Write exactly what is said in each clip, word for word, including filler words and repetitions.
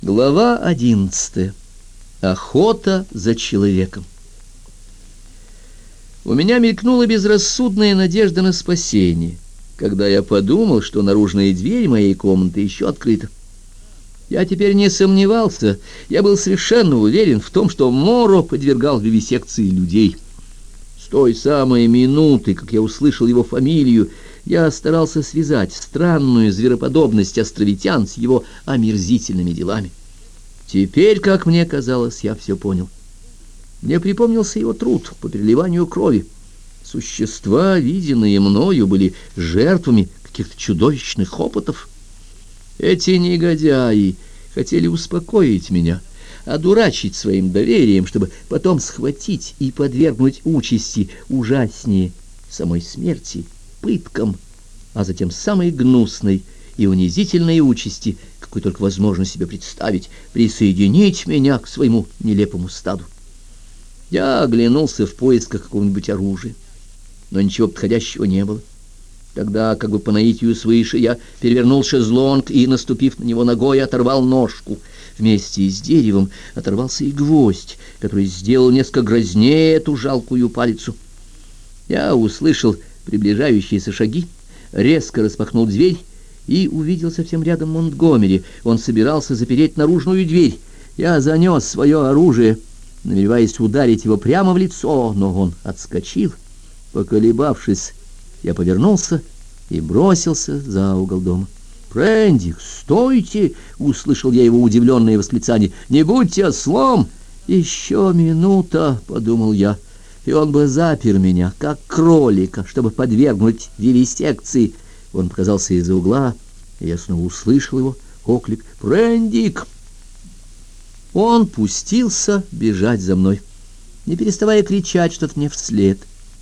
Глава одиннадцатая. Охота за человеком. У меня мелькнула безрассудная надежда на спасение, когда я подумал, что наружная дверь моей комнаты еще открыта. Я теперь не сомневался, я был совершенно уверен в том, что Моро подвергал вивисекции людей. С той самой минуты, как я услышал его фамилию, я старался связать странную звероподобность островитян с его омерзительными делами. Теперь, как мне казалось, я все понял. Мне припомнился его труд по переливанию крови. Существа, виденные мною, были жертвами каких-то чудовищных опытов. Эти негодяи хотели успокоить меня, одурачить своим доверием, чтобы потом схватить и подвергнуть участи ужаснее самой смерти, пыткам, а затем самой гнусной и унизительной участи, какой только возможно себе представить, присоединить меня к своему нелепому стаду. Я оглянулся в поисках какого-нибудь оружия, но ничего подходящего не было. Тогда, как бы по наитию свыше, я перевернул шезлонг и, наступив на него ногой, оторвал ножку. Вместе с деревом оторвался и гвоздь, который сделал несколько грознее эту жалкую палицу. Я услышал приближающиеся шаги, резко распахнул дверь и увидел совсем рядом Монтгомери. Он собирался запереть наружную дверь. Я занес свое оружие, намереваясь ударить его прямо в лицо, но он отскочил. Поколебавшись, я повернулся и бросился за угол дома. «Прендик, стойте!» — услышал я его удивленное восклицание. «Не будьте ослом!» «Еще минута!» — подумал я. И он бы запер меня, как кролика, чтобы подвергнуть вивисекции. Он показался из-за угла, и я снова услышал его оклик: «Прендик!» Он пустился бежать за мной, не переставая кричать что-то мне вслед.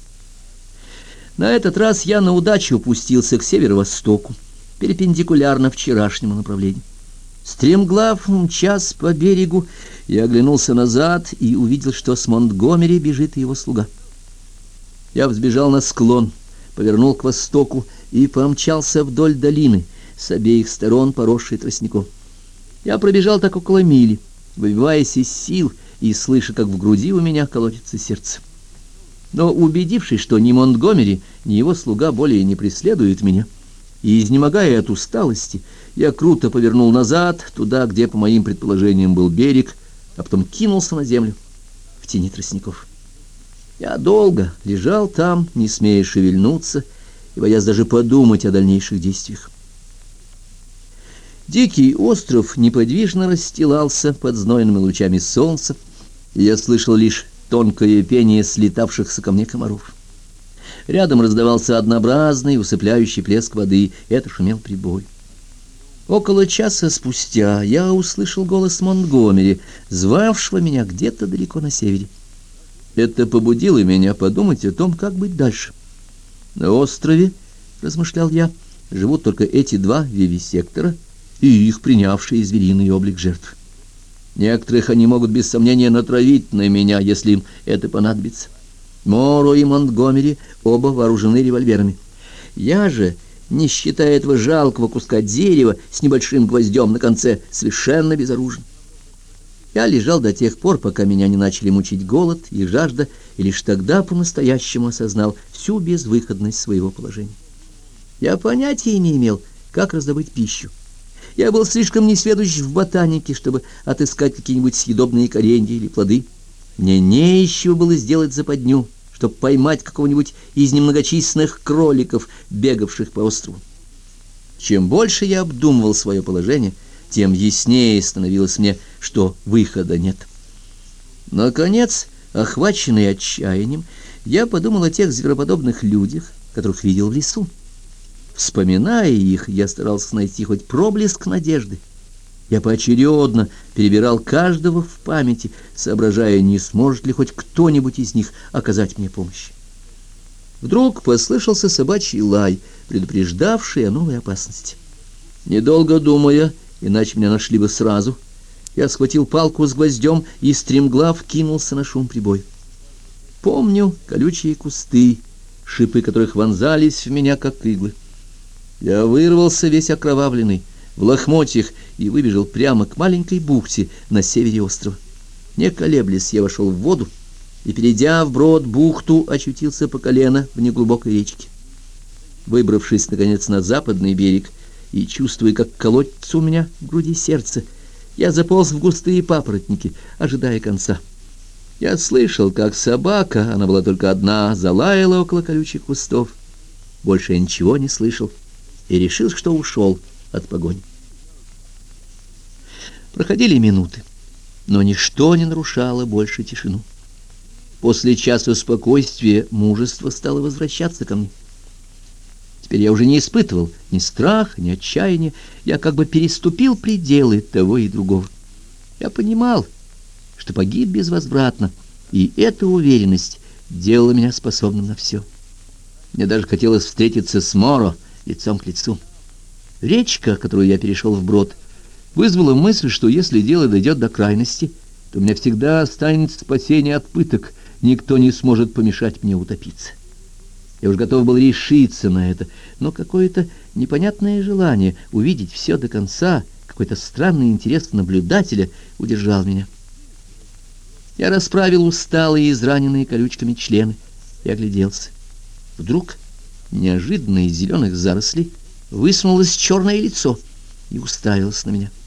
На этот раз я на удачу упустился к северо-востоку, перпендикулярно вчерашнему направлению. Стремглав мчась по берегу, я оглянулся назад и увидел, что с Монтгомери бежит его слуга. Я взбежал на склон, повернул к востоку и помчался вдоль долины, с обеих сторон поросшей тростником. Я пробежал так около мили, выбиваясь из сил и слыша, как в груди у меня колотится сердце. Но, убедившись, что ни Монтгомери, ни его слуга более не преследуют меня, и, изнемогая от усталости, я круто повернул назад, туда, где, по моим предположениям, был берег, а потом кинулся на землю в тени тростников. Я долго лежал там, не смея шевельнуться, и боясь даже подумать о дальнейших действиях. Дикий остров неподвижно расстилался под знойными лучами солнца, и я слышал лишь тонкое пение слетавшихся ко мне комаров. Рядом раздавался однообразный, усыпляющий плеск воды, это шумел прибой. Около часа спустя я услышал голос Монтгомери, звавшего меня где-то далеко на севере. Это побудило меня подумать о том, как быть дальше. На острове, размышлял я, живут только эти два вивисектора и их принявшие звериный облик жертв. Некоторых они могут без сомнения натравить на меня, если им это понадобится. Моро и Монтгомери оба вооружены револьверами. Я же, не считая этого жалкого куска дерева с небольшим гвоздем на конце, совершенно безоружен. Я лежал до тех пор, пока меня не начали мучить голод и жажда, и лишь тогда по-настоящему осознал всю безвыходность своего положения. Я понятия не имел, как раздобыть пищу. Я был слишком несведущ в ботанике, чтобы отыскать какие-нибудь съедобные коренья или плоды. Мне не из чего было сделать западню, чтобы поймать какого-нибудь из немногочисленных кроликов, бегавших по острову. Чем больше я обдумывал свое положение, тем яснее становилось мне, что выхода нет. Наконец, охваченный отчаянием, я подумал о тех звероподобных людях, которых видел в лесу. Вспоминая их, я старался найти хоть проблеск надежды. Я поочередно перебирал каждого в памяти, соображая, не сможет ли хоть кто-нибудь из них оказать мне помощь. Вдруг послышался собачий лай, предупреждавший о новой опасности. Недолго думая, иначе меня нашли бы сразу, я схватил палку с гвоздем и стремглав кинулся на шум прибоя. Помню колючие кусты, шипы которых вонзались в меня, как иглы. Я вырвался весь окровавленный, в лохмотьях и выбежал прямо к маленькой бухте на севере острова. Не колеблясь, я вошел в воду и, перейдя вброд бухту, очутился по колено в неглубокой речке. Выбравшись, наконец, на западный берег и чувствуя, как колотится у меня в груди сердце, я заполз в густые папоротники, ожидая конца. Я слышал, как собака, она была только одна, залаяла около колючих кустов. Больше я ничего не слышал и решил, что ушел от погони. Проходили минуты, но ничто не нарушало больше тишину. После часа спокойствия мужество стало возвращаться ко мне. Теперь я уже не испытывал ни страха, ни отчаяния. Я как бы переступил пределы того и другого. Я понимал, что погиб безвозвратно, и эта уверенность делала меня способным на все. Мне даже хотелось встретиться с Моро лицом к лицу. Речка, которую я перешел вброд, вызвала мысль, что если дело дойдет до крайности, то у меня всегда останется спасение от пыток, никто не сможет помешать мне утопиться. Я уж готов был решиться на это, но какое-то непонятное желание увидеть все до конца, какой-то странный интерес наблюдателя удержал меня. Я расправил усталые и израненные колючками члены и огляделся. Вдруг неожиданно из зеленых зарослей высунулось черное лицо и уставилось на меня.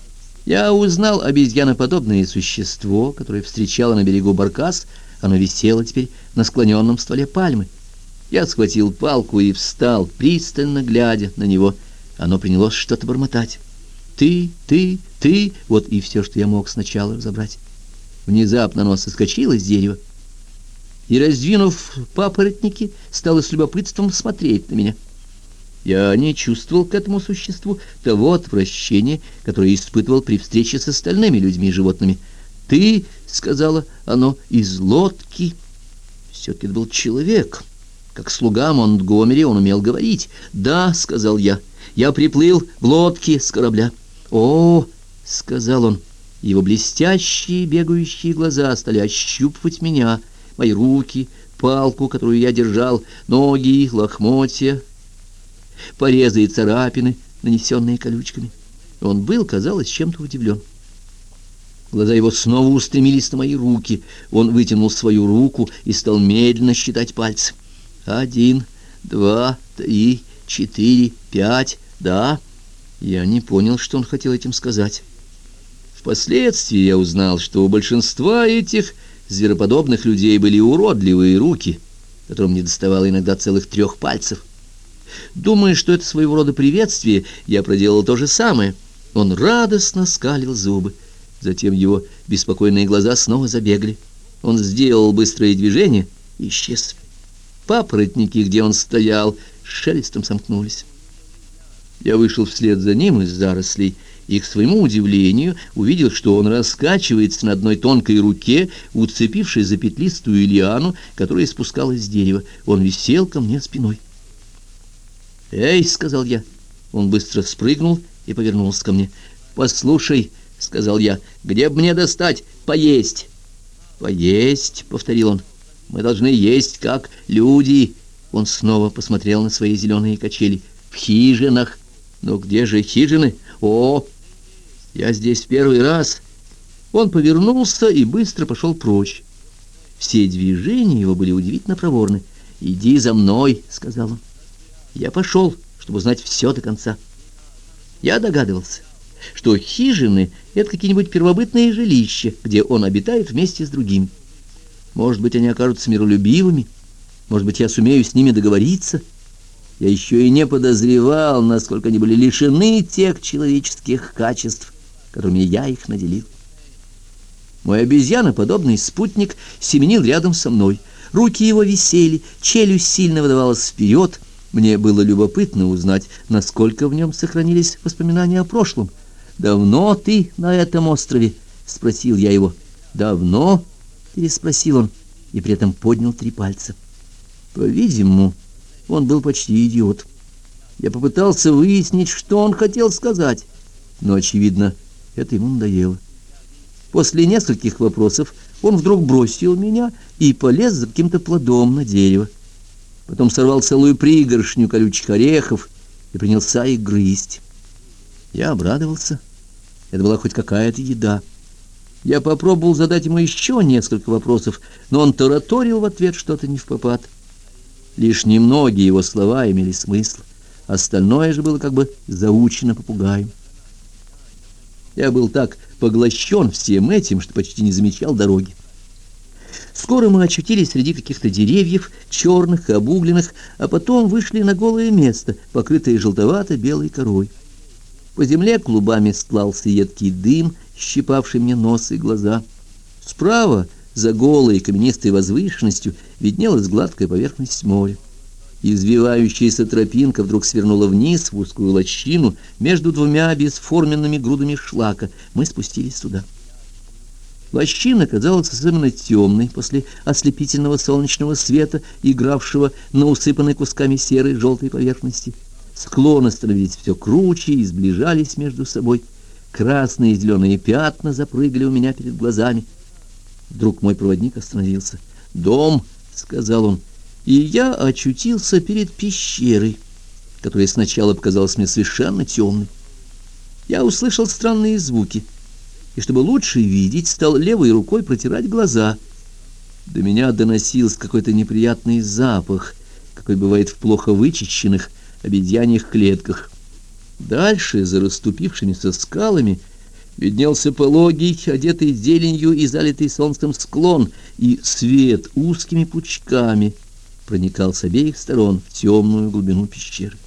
Я узнал обезьяноподобное существо, которое встречало на берегу баркас. Оно висело теперь на склоненном стволе пальмы. Я схватил палку и встал, пристально глядя на него. Оно принялось что-то бормотать. «Ты, ты, ты!» Вот и все, что я мог сначала разобрать. Внезапно оно соскочило с дерева и, раздвинув папоротники, стало с любопытством смотреть на меня. Я не чувствовал к этому существу того отвращения, которое испытывал при встрече с остальными людьми и животными. «Ты, — сказала оно, — из лодки!» Все-таки это был человек. Как слуга Монтгомери он умел говорить. «Да, — сказал я, — я приплыл в лодке с корабля». «О, — сказал он, — его блестящие бегающие глаза стали ощупывать меня, мои руки, палку, которую я держал, ноги, лохмотья, порезы и царапины, нанесенные колючками». Он был, казалось, чем-то удивлен. Глаза его снова устремились на мои руки. Он вытянул свою руку и стал медленно считать пальцы. «Один, два, три, четыре, пять, да». Я не понял, что он хотел этим сказать. Впоследствии я узнал, что у большинства этих звероподобных людей были уродливые руки, которым не доставало иногда целых трех пальцев. Думая, что это своего рода приветствие, я проделал то же самое. Он радостно скалил зубы. Затем его беспокойные глаза снова забегали. Он сделал быстрое движение и исчез. Папоротники, где он стоял, шелестом сомкнулись. Я вышел вслед за ним из зарослей и, к своему удивлению, увидел, что он раскачивается на одной тонкой руке, уцепившись за петлистую лиану, которая спускалась с дерева. Он висел ко мне спиной. «Эй!» — сказал я. Он быстро спрыгнул и повернулся ко мне. «Послушай!» — сказал я. «Где бы мне достать поесть?» «Поесть?» — повторил он. «Мы должны есть, как люди». Он снова посмотрел на свои зеленые качели. «В хижинах». «Но где же хижины?» «О, я здесь первый раз». Он повернулся и быстро пошел прочь. Все движения его были удивительно проворны. «Иди за мной», — сказал он. Я пошел, чтобы узнать все до конца. Я догадывался, что хижины — это какие-нибудь первобытные жилища, где он обитает вместе с другими. Может быть, они окажутся миролюбивыми, может быть, я сумею с ними договориться. Я еще и не подозревал, насколько они были лишены тех человеческих качеств, которыми я их наделил. Мой обезьяноподобный спутник семенил рядом со мной. Руки его висели, челюсть сильно выдавалась вперед. Мне было любопытно узнать, насколько в нем сохранились воспоминания о прошлом. «Давно ты на этом острове?» — спросил я его. «Давно?» — переспросил он, и при этом поднял три пальца. По-видимому, он был почти идиот. Я попытался выяснить, что он хотел сказать, но, очевидно, это ему надоело. После нескольких вопросов он вдруг бросил меня и полез за каким-то плодом на дерево. Потом сорвал целую пригоршню колючих орехов и принялся их грызть. Я обрадовался. Это была хоть какая-то еда. Я попробовал задать ему еще несколько вопросов, но он тараторил в ответ что-то невпопад. Лишь немногие его слова имели смысл, остальное же было как бы заучено попугаем. Я был так поглощен всем этим, что почти не замечал дороги. Скоро мы очутились среди каких-то деревьев, черных и обугленных, а потом вышли на голое место, покрытое желтовато-белой корой. По земле клубами стлался едкий дым, щипавший мне нос и глаза. Справа, за голой каменистой возвышенностью, виднелась гладкая поверхность моря. Извивающаяся тропинка вдруг свернула вниз в узкую лощину между двумя бесформенными грудами шлака. Мы спустились туда. Лощина казалась особенно темной после ослепительного солнечного света, игравшего на усыпанной кусками серой желтой поверхности. Склоны становились все круче и сближались между собой. Красные и зеленые пятна запрыгали у меня перед глазами. Вдруг мой проводник остановился. «Дом», — сказал он, и я очутился перед пещерой, которая сначала показалась мне совершенно темной. Я услышал странные звуки, и, чтобы лучше видеть, стал левой рукой протирать глаза. До меня доносился какой-то неприятный запах, какой бывает в плохо вычищенных обезьяньих клетках. Дальше, за расступившимися скалами, виднелся пологий, одетый зеленью и залитый солнцем склон, и свет узкими пучками проникал с обеих сторон в темную глубину пещеры.